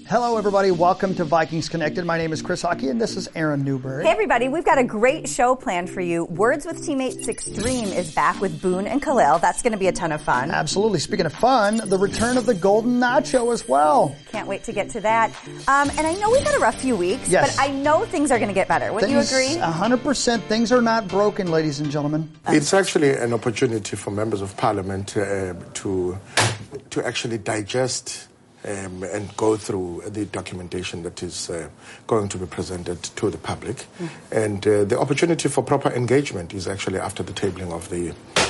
Hello, everybody. Welcome to Vikings Connected. My name is Chris Hockey, and this is Aaron Newberry. Hey, everybody. We've got a great show planned for you. Words with Teammates Extreme is back with Boone and Khalil. That's going to be a ton of fun. Absolutely. Speaking of fun, the return of the Golden Nacho as well. Can't wait to get to that. And I know we've had a rough few weeks, yes, but I know things are going to get better. Wouldn't you agree? 100%. Things are not broken, ladies and gentlemen. It's actually an opportunity for members of parliament to actually digest and go through the documentation that is going to be presented to the public. And the opportunity for proper engagement is actually after the tabling of the...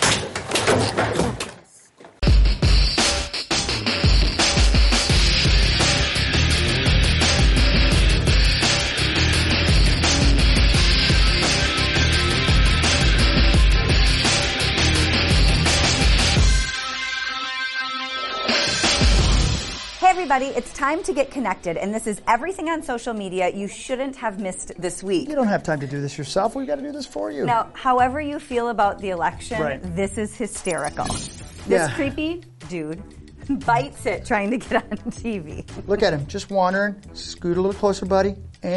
Everybody, it's time to get connected, and this is everything on social media you shouldn't have missed this week. You don't have time to do this yourself. We've got to do this for you. Now, however you feel about the election, This is hysterical. This creepy dude bites it trying to get on TV. Look at him, just wandering. Scoot a little closer, buddy.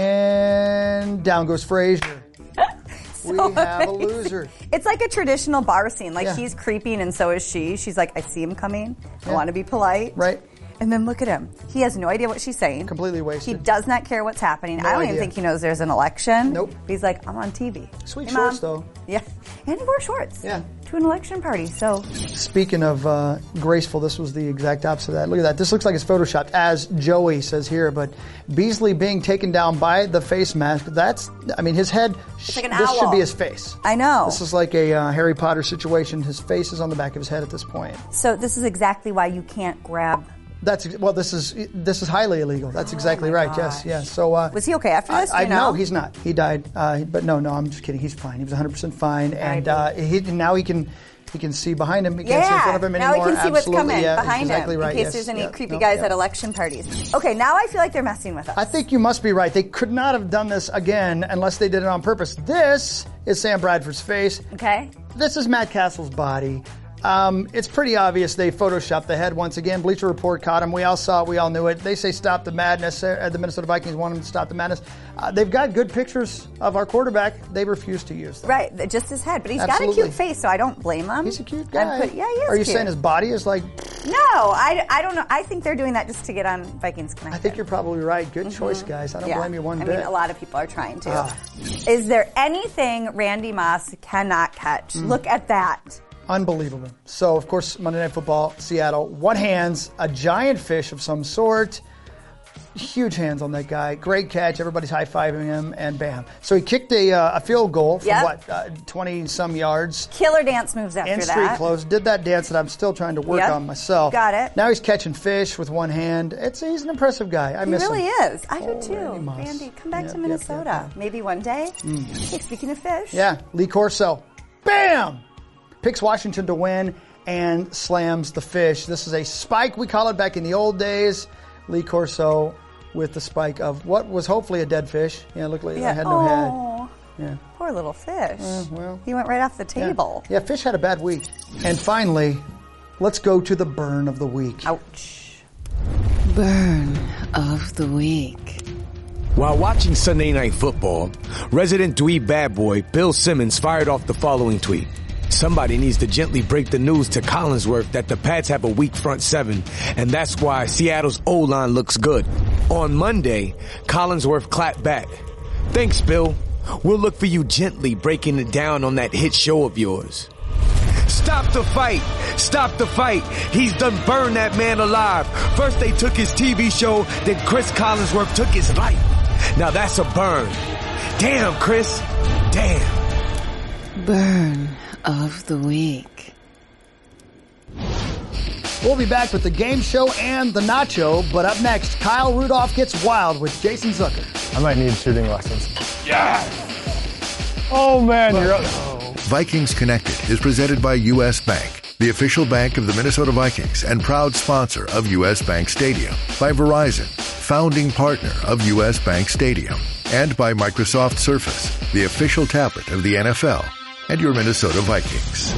And down goes Frazier. We have a loser. It's like a traditional bar scene. Like, he's creeping and so is she. She's like, I see him coming. I want to be polite. Right. And then look at him. He has no idea what she's saying. Completely wasted. He does not care what's happening. No I don't idea. even think he knows there's an election. Nope. He's like, I'm on TV. Sweet hey, shorts, Mom. though. Yeah. And he wore shorts. Yeah. To an election party, so. Speaking of graceful, this was the exact opposite of that. Look at that. This looks like it's photoshopped, as Joey says here, but Beasley being taken down by the face mask, his head, it's like an this owl. should be his face. I know. This is like a Harry Potter situation. His face is on the back of his head at this point. So this is exactly why you can't grab. This is highly illegal. That's exactly right. Gosh. Yes. So was he okay after this? No, he's not. He died. But no, I'm just kidding. He's fine. He was 100% fine, and now he can see behind him. He can't see in front of him anymore. Now he can see what's coming behind exactly him right. in case there's any creepy guys at election parties. Okay, now I feel like they're messing with us. I think you must be right. They could not have done this again unless they did it on purpose. This is Sam Bradford's face. Okay. This is Matt Castle's body. It's pretty obvious they photoshopped the head once again. Bleacher Report caught him. We all saw it. We all knew it. They say stop the madness. The Minnesota Vikings want them to stop the madness. They've got good pictures of our quarterback. They refuse to use them. Right, just his head. But he's Absolutely. got a cute face, so I don't blame him. He's a cute guy. He is Are you cute. saying his body is like... No, I don't know. I think they're doing that just to get on Vikings Connected. I think you're probably right. Good choice, guys. I don't blame you one bit. I mean, a lot of people are trying to. Is there anything Randy Moss cannot catch? Look at that. Unbelievable. So, of course, Monday Night Football, Seattle, one hands, a giant fish of some sort. Huge hands on that guy. Great catch. Everybody's high-fiving him, and bam. So he kicked a field goal from 20-some yards. Killer dance moves after in that. street clothes. Did that dance that I'm still trying to work on myself. Got it. Now he's catching fish with one hand. He's an impressive guy. I miss him. He really is. I do too. Randy, come back to Minnesota. Maybe one day. Hey, speaking of fish. Yeah, Lee Corso. Bam! Picks Washington to win and slams the fish. This is a spike, we call it, back in the old days. Lee Corso with the spike of what was hopefully a dead fish. Yeah, it looked like it had no head. Yeah. Poor little fish. Well, he went right off the table. Yeah, fish had a bad week. And finally, let's go to the burn of the week. Ouch. Burn of the week. While watching Sunday Night Football, resident dweeb bad boy Bill Simmons fired off the following tweet. Somebody needs to gently break the news to Collinsworth that the Pats have a weak front seven, and that's why Seattle's O-line looks good. On Monday, Collinsworth clapped back. Thanks, Bill. We'll look for you gently breaking it down on that hit show of yours. Stop the fight! Stop the fight! He's done burned that man alive. First they took his TV show, then Chris Collinsworth took his life. Now that's a burn. Damn, Chris. Damn. Burn of the week. We'll be back with the game show and the nacho, but up next, Kyle Rudolph gets wild with Jason Zucker. I might need shooting lessons. Yeah! Oh, man, you're up. Vikings Connected is presented by U.S. Bank, the official bank of the Minnesota Vikings and proud sponsor of U.S. Bank Stadium. By Verizon, founding partner of U.S. Bank Stadium. And by Microsoft Surface, the official tablet of the NFL and your Minnesota Vikings.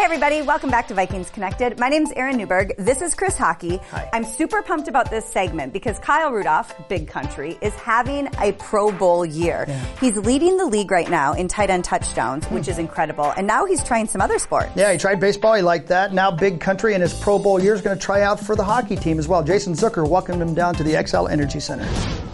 Hey everybody, welcome back to Vikings Connected. My name's Erin Newberg. This is Chris Hockey. Hi. I'm super pumped about this segment because Kyle Rudolph, Big Country, is having a Pro Bowl year. Yeah. He's leading the league right now in tight end touchdowns, which is incredible. And now he's trying some other sports. Yeah, he tried baseball. He liked that. Now Big Country in his Pro Bowl year is going to try out for the hockey team as well. Jason Zucker welcomed him down to the XL Energy Center.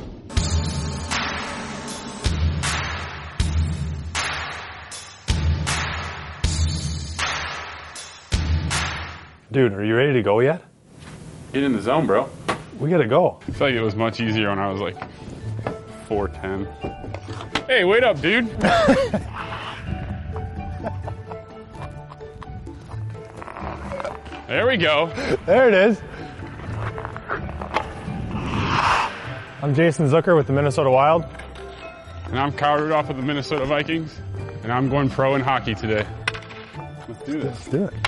Dude, are you ready to go yet? Get in the zone, bro. We gotta go. I feel like it was much easier when I was like 4'10". Hey, wait up, dude. There we go. There it is. I'm Jason Zucker with the Minnesota Wild. And I'm Kyle Rudolph with the Minnesota Vikings. And I'm going pro in hockey today. Let's do this. Let's do it.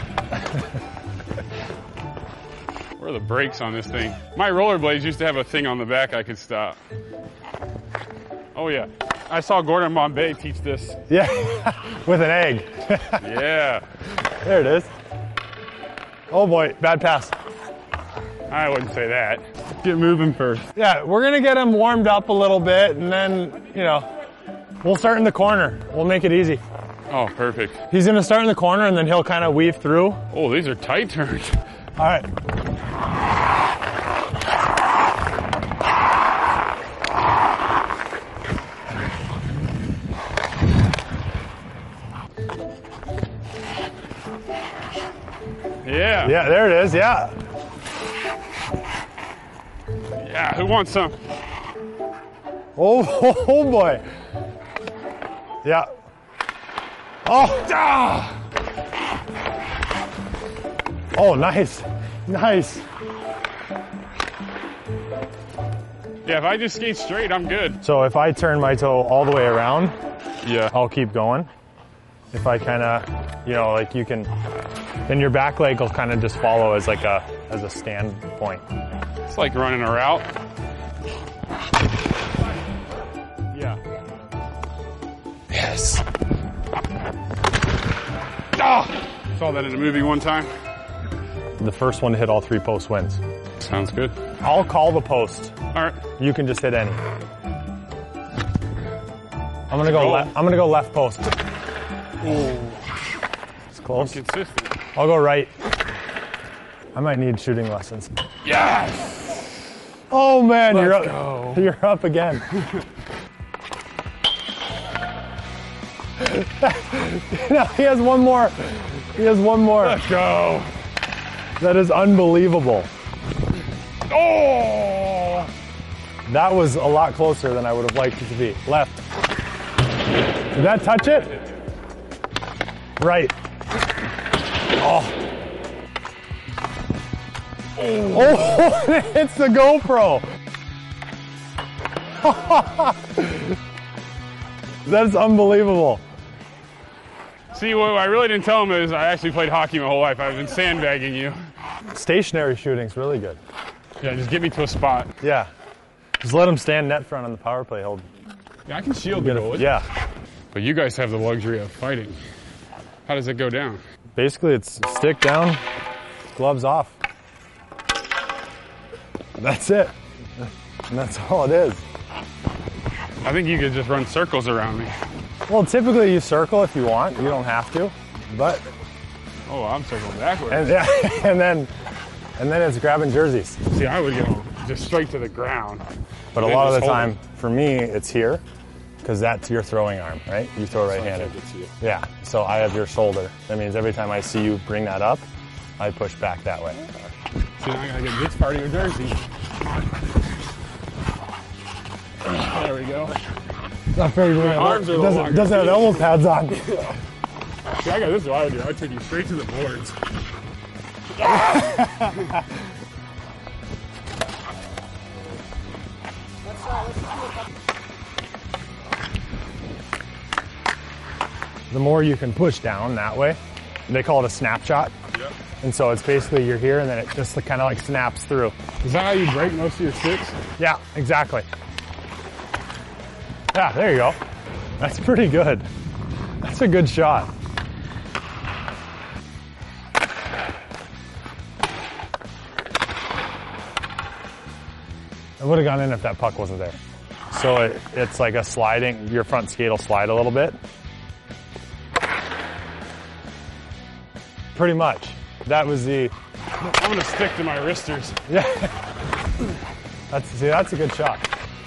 Where are the brakes on this thing? My rollerblades used to have a thing on the back I could stop. Oh yeah. I saw Gordon Bombay teach this. Yeah, with an egg. Yeah. There it is. Oh boy, bad pass. I wouldn't say that. Get moving first. Yeah, we're gonna get him warmed up a little bit and then, we'll start in the corner. We'll make it easy. Oh, perfect. He's gonna start in the corner and then he'll kind of weave through. Oh, these are tight turns. All right. Yeah. Yeah, there it is, yeah. Yeah, who wants some? Oh boy. Yeah. Oh. Ah! Oh, nice. Nice. Yeah, if I just skate straight, I'm good. So if I turn my toe all the way around, yeah, I'll keep going. If I kind of, you can, then your back leg will kind of just follow as a stand point. It's like running a route. Yeah. Yes. Ah! Saw that in a movie one time. The first one to hit all 3 posts wins. Sounds good. I'll call the post. All right. You can just hit any. I'm gonna go. I'm gonna go left post. Ooh. It's close. Consistent. I'll go right. I might need shooting lessons. Yes. Oh man, Let's you're up. go. You're up again. No, he has one more. He has one more. Let's go. That is unbelievable. Oh! That was a lot closer than I would have liked it to be. Left. Did that touch it? Right. Oh. Oh, it's the GoPro. That's unbelievable. See, what I really didn't tell him is I actually played hockey my whole life. I've been sandbagging you. Stationary shooting's really good. Yeah, just get me to a spot. Yeah. Just let him stand net front on the power play. Yeah, I can shield the goal. Yeah. But you guys have the luxury of fighting. How does it go down? Basically, it's stick down, gloves off. That's it. And that's all it is. I think you could just run circles around me. Well, typically you circle if you want. You don't have to, but. Oh, I'm circling backwards. And, yeah, and then it's grabbing jerseys. See, I would go just straight to the ground. But a lot of the time, for me, it's here, because that's your throwing arm, right? You throw right-handed. Yeah, so I have your shoulder. That means every time I see you bring that up, I push back that way. See, now I gotta get this part of your jersey. There we go. Not very good. Arms are doesn't have elbow pads on. See, I got this is what I would do. I take you straight to the boards. The more you can push down that way, they call it a snapshot. Yep. And so it's basically you're here and then it just kind of like snaps through. Is that how you break most of your sticks? Yeah, exactly. Yeah, there you go. That's pretty good. That's a good shot. It would have gone in if that puck wasn't there. So it's like a sliding, your front skate will slide a little bit. Pretty much. That was the... I'm going to stick to my wristers. Yeah. That's a good shot.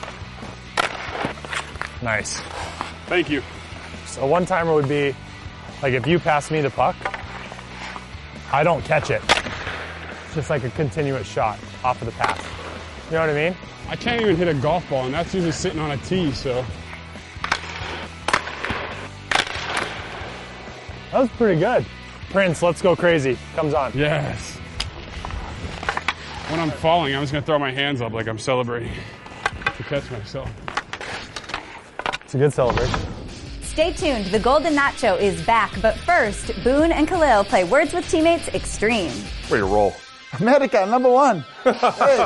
Nice. Thank you. So one-timer would be, like if you pass me the puck, I don't catch it. It's just like a continuous shot off of the pass. You know what I mean? I can't even hit a golf ball, and that's usually sitting on a tee, so. That was pretty good. Prince, let's go crazy. Comes on. Yes. When I'm falling, I'm just going to throw my hands up like I'm celebrating to catch myself. It's a good celebration. Stay tuned. The Golden Nacho is back. But first, Boone and Khalil play Words with Teammates Extreme. Ready to roll. America, number one. Hey.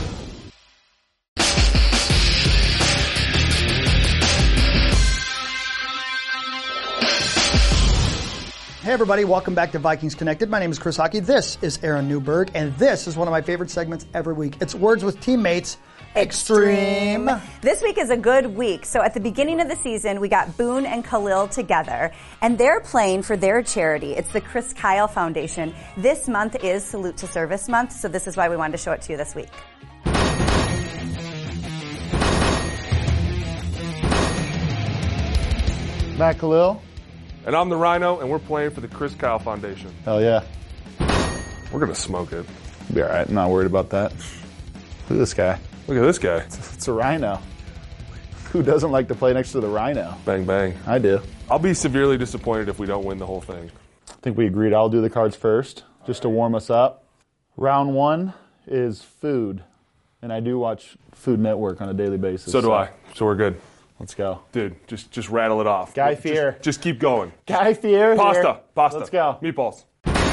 Hey everybody, welcome back to Vikings Connected. My name is Chris Hockey. This is Aaron Newberg, and this is one of my favorite segments every week. It's Words with Teammates Extreme. This week is a good week. So at the beginning of the season, we got Boone and Khalil together, and they're playing for their charity. It's the Chris Kyle Foundation. This month is Salute to Service Month, so this is why we wanted to show it to you this week. Matt Khalil. And I'm the Rhino, and we're playing for the Chris Kyle Foundation. Hell yeah. We're going to smoke it. Be all right. I'm not worried about that. Look at this guy. Look at this guy. It's a Rhino. Who doesn't like to play next to the Rhino? Bang, bang. I do. I'll be severely disappointed if we don't win the whole thing. I think we agreed I'll do the cards first, just to warm us up. Round one is food, and I do watch Food Network on a daily basis. So do I. So we're good. Let's go. Dude, just rattle it off. Guy Fieri. Just keep going. Guy Fieri. Pasta. Let's go. Meatballs.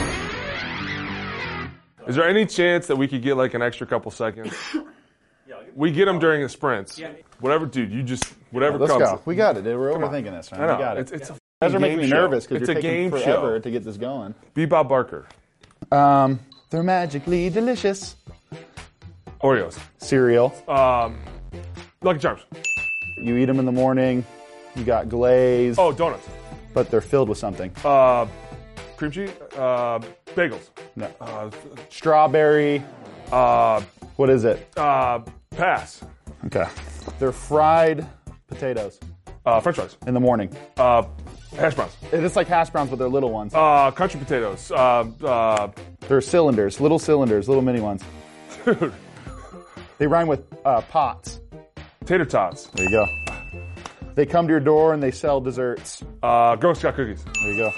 Is there any chance that we could get like an extra couple seconds? We get them during the sprints. Whatever, dude, whatever Let's comes. go. We got it, dude. We're overthinking this, man. I know. We got it. It's a you guys are making me game nervous show. because It's you're a taking game forever show. to get this going. Be Bob Barker. They're magically delicious. Oreos. Cereal. Lucky Charms. You eat them in the morning. You got glaze. Oh, donuts. But they're filled with something. Cream cheese. Bagels. No. Strawberry. What is it? Pass. Okay. They're fried potatoes. French fries. In the morning. Hash browns. It's like hash browns, but they're little ones. Country potatoes. They're cylinders, little mini ones. Dude. They rhyme with pots. Tater tots. There you go. They come to your door and they sell desserts. Girl Scout cookies. There you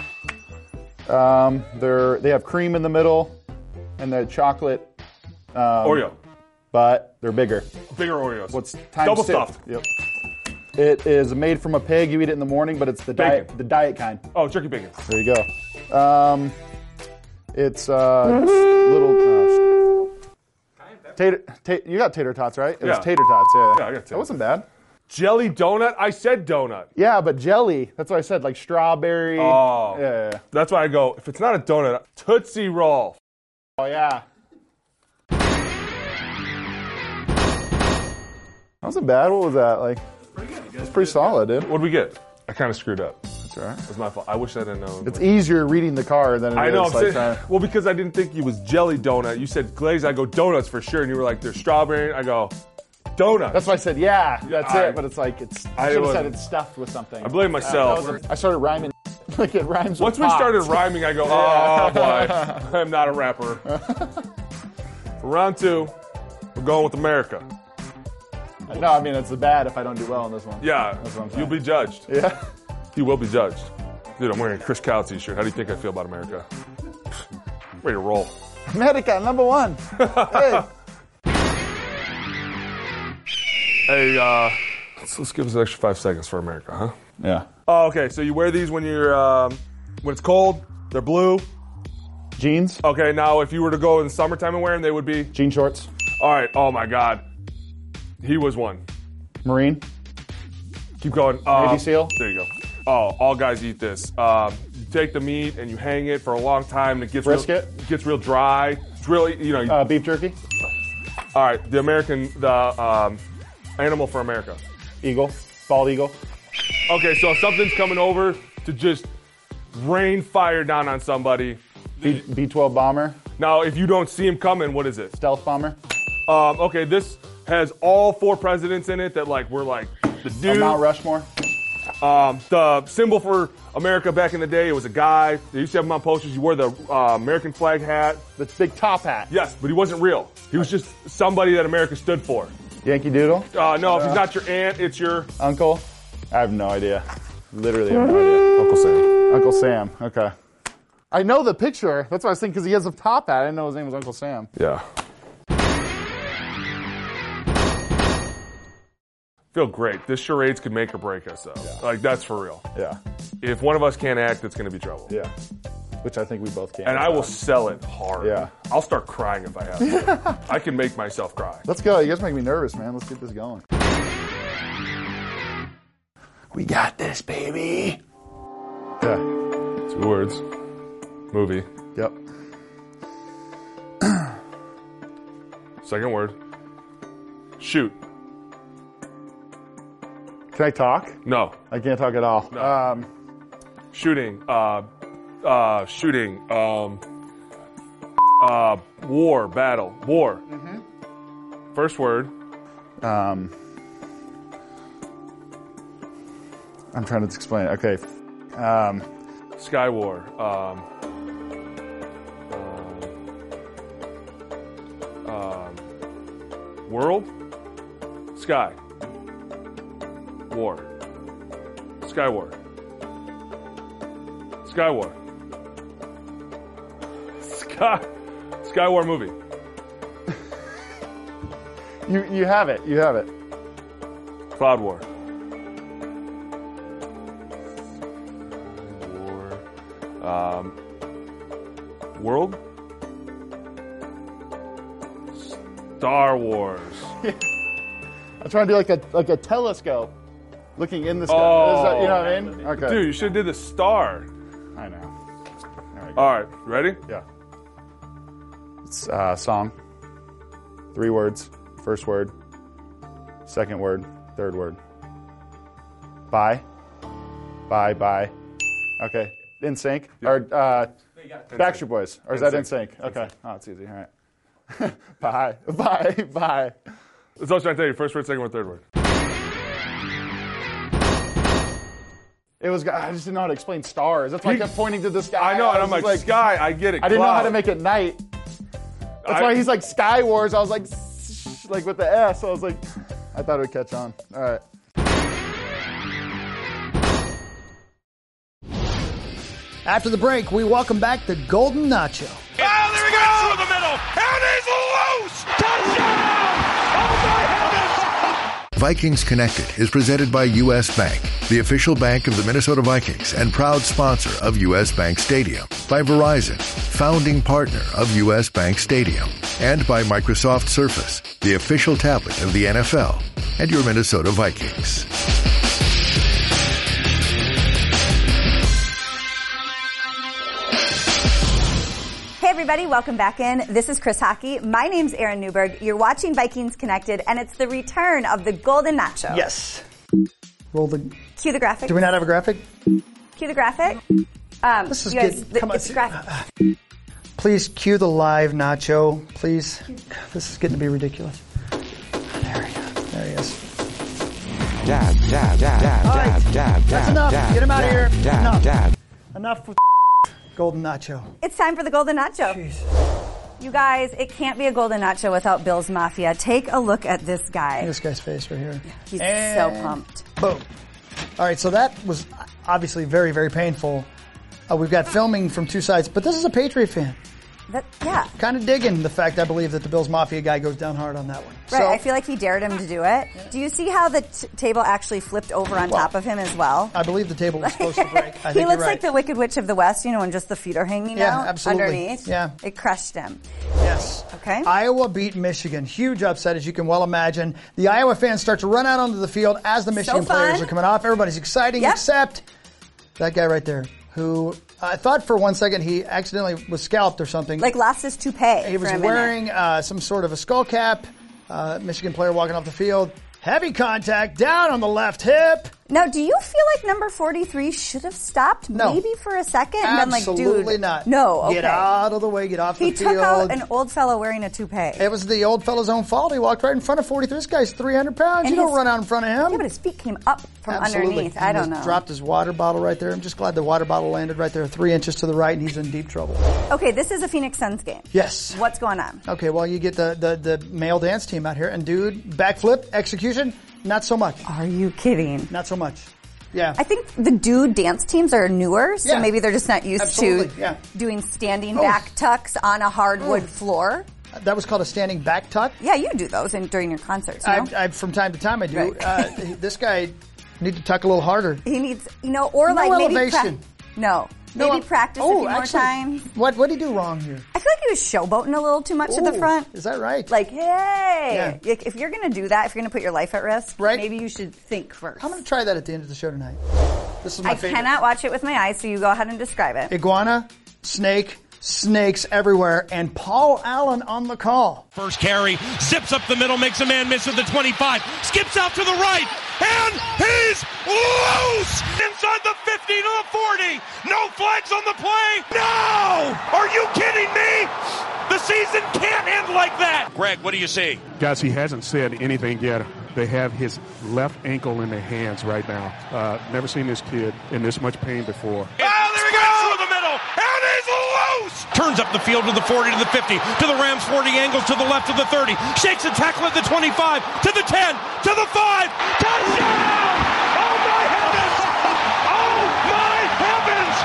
go. They have cream in the middle, and they're chocolate. Oreo. But they're bigger. Bigger Oreos. What's times double 6? stuffed? Yep. It is made from a pig. You eat it in the morning, but it's the diet kind. Oh, jerky bacon. There you go. It's little you got tater tots, right? It was tater tots. Yeah, I got tater. That wasn't bad. Jelly donut? I said donut. Yeah, but jelly. That's what I said. Like strawberry. Oh. Yeah. That's why I go, if it's not a donut, Tootsie Roll. Oh, yeah. That wasn't bad. What was that? Like, it's pretty solid, dude. What'd we get? I kind of screwed up. That's all right. It was my fault. I wish I'd have known. It's easier reading the card than it I is. know. I'm like saying, well, because I didn't think it was jelly donut. You said glaze. I go donuts for sure. And you were like, there's strawberry. I go, donuts. That's why I said, yeah, that's it. But it's like, I should have said it's stuffed with something. I blame myself. I started rhyming. Like it rhymes Once with we pots. started rhyming, I go, oh boy, I'm not a rapper. For round 2, we're going with America. No, I mean, it's bad if I don't do well on this one. Yeah, That's what I'm saying. you'll be judged. Yeah. You will be judged. Dude, I'm wearing a Chris Kyle t-shirt. How do you think I feel about America? Ready to roll. America, number one. Hey. Hey, let's give us an extra 5 seconds for America, huh? Yeah. Oh, okay, so you wear these when you're, when it's cold. They're blue. Jeans. Okay, now if you were to go in the summertime and wear them, they would be? Jean shorts. All right, oh my God. He was one. Marine. Keep going. Navy SEAL. There you go. Oh, all guys eat this. You take the meat and you hang it for a long time and it gets Brisket. Gets real dry. It's really, Beef jerky. All right, the animal for America. Eagle. Bald eagle. Okay, so if something's coming over to just rain fire down on somebody. B-12 bomber. Now, if you don't see him coming, what is it? Stealth bomber. Okay, this has all 4 presidents in it that were the dude. Mount Rushmore. The symbol for America back in the day, it was a guy. They used to have him on posters. He wore the American flag hat. The big top hat. Yes, but he wasn't real. He was just somebody that America stood for. Yankee Doodle? No, if he's not your aunt, it's your... Uncle? I have no idea. Literally have no idea. Uncle Sam. Uncle Sam, okay. I know the picture. That's what I was thinking, because he has a top hat. I didn't know his name was Uncle Sam. Yeah. Feel great. This charades could make or break us, though. Yeah. That's for real. Yeah. If one of us can't act, it's going to be trouble. Yeah. Which I think we both can. And I will sell it hard. Yeah. I'll start crying if I have to. I can make myself cry. Let's go. You guys make me nervous, man. Let's get this going. We got this, baby. Yeah. 2 words. Movie. Yep. Second word. Shoot. Can I talk? No. I can't talk at all. No. Shooting. Shooting. War. Battle. War. Mm-hmm. First word. I'm trying to explain it. Okay. Sky War. World. Sky. War. Sky War. Sky War. Sky War movie. You have it. You have it. Cloud War. World. Star Wars. I'm trying to do like a telescope, looking in the sky. Oh. You know what I mean? Okay. Dude, you should have did the star. I know. All right, ready? Yeah. It's song. 3 words. First word. Second word. Third word. Bye. Bye. Bye. Okay. In sync. Yeah. Or Backstreet Boys. Or is that in sync? Okay. Oh, it's easy. All right. Bye. Bye. Bye. That's what I was trying to tell you. First word, second word, third word. It was. I just didn't know how to explain stars. That's why I kept pointing to the sky. I know, and I'm like, sky. I get it. I didn't know how to make it night. That's why he's like Sky Wars. I was like with the S. I was like, I thought it would catch on. All right. After the break, we welcome back the Golden Nacho. Oh, there he goes through the middle, and he's loose! Touchdown! Oh my heavens! Vikings Connected is presented by U.S. Bank, the official bank of the Minnesota Vikings and proud sponsor of U.S. Bank Stadium, by Verizon, founding partner of U.S. Bank Stadium, and by Microsoft Surface, the official tablet of the NFL and your Minnesota Vikings. Hey everybody, welcome back in. This is Chris Hockey. My name's Erin Newberg. You're watching Vikings Connected, and it's the return of the Golden Nacho. Yes. Roll the... Cue the graphic. Do we not have a graphic? Cue the graphic. This is good. Come on. It's graphic. Please cue the live Nacho, please. This is getting to be ridiculous. There he is. Dab, dab, dab, dab, All right. dab, That's dab, enough. dab, Get him out of here. dab, Enough. dab. Enough with Golden Nacho. It's time for the Golden Nacho. Jeez. You guys, it can't be a Golden Nacho without Bills Mafia. Take a look at this guy. This guy's face right here. He's so pumped. Boom. All right, so that was obviously very, very painful. We've got filming from 2 sides, but this is a Patriot fan. Yeah. Kind of digging the fact, I believe, that the Bills Mafia guy goes down hard on that one. Right, So, I feel like he dared him to do it. Do you see how the table actually flipped over on top of him as well? I believe the table was supposed to break. I think He you're looks right. like the Wicked Witch of the West, and just the feet are hanging out absolutely. underneath. Yeah. It crushed him. Yes. Okay. Iowa beat Michigan. Huge upset, as you can well imagine. The Iowa fans start to run out onto the field as the Michigan players are coming off. Everybody's exciting, except that guy right there, who I thought for 1 second he accidentally was scalped or something. Like lost his toupee. He was for a wearing some sort of a skull cap, Michigan player walking off the field. Heavy contact down on the left hip. Now, do you feel like number 43 should have stopped maybe for a second? And Absolutely been like, dude, not. No, okay. Get out of the way. Get off the field. He took out an old fellow wearing a toupee. It was the old fellow's own fault. He walked right in front of 43. This guy's 300 pounds. You don't run out in front of him. Yeah, but his feet came up from Absolutely. underneath. I don't know. Dropped his water bottle right there. I'm just glad the water bottle landed right there 3 inches to the right, and he's in deep trouble. Okay, this is a Phoenix Suns game. Yes. What's going on? Okay, well, you get the male dance team out here, and dude, backflip, execution, not so much. Are you kidding? Not so much. Yeah. I think the dude dance teams are newer, so maybe they're just not used to doing standing back tucks on a hardwood floor. That was called a standing back tuck? Yeah, you do those during your concerts, no? I from time to time I do. Right. This guy needs to tuck a little harder. He needs, or no like elevation. Maybe practice a few more times. What did he do wrong here? I feel like he was showboating a little too much to the front. Is that right? Like, hey, if you're going to do that, if you're going to put your life at risk, maybe you should think first. I'm going to try that at the end of the show tonight. This is my favorite. I cannot watch it with my eyes, so you go ahead and describe it. Iguana, snake, snakes everywhere, and Paul Allen on the call. First carry, zips up the middle, makes a man miss at the 25, skips out to the right, and he's loose! Inside the 50 to the 40, no flags on the play, no! Are you kidding me? The season can't end like that! Greg, what do you see? Guys, he hasn't said anything yet. They have his left ankle in their hands right now. Never seen this kid in this much pain before. Oh, there he goes through the middle, and he's loose! Turns up the field to the 40 to the 50, to the Rams 40, angles to the left to the 30, shakes a tackle at the 25, to the 10, to the 5, touchdown! Oh my heavens! Oh my heavens!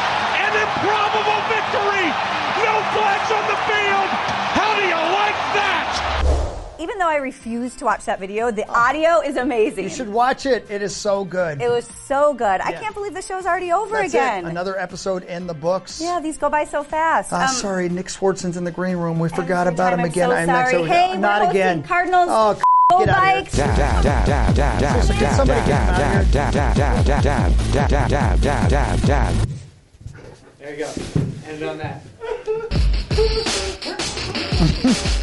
An improbable victory! No flags on the field! How do you like that? Even though I refuse to watch that video, the audio is amazing. You should watch it. It is so good. It was so good. I can't believe the show's already over again. Another episode in the books. Yeah, these go by so fast. Sorry, Nick Swartzen's in the green room. We forgot about him again. I'm so sorry. Hey, not again. Cardinals. Oh, go Bikes. There you go. End it on that.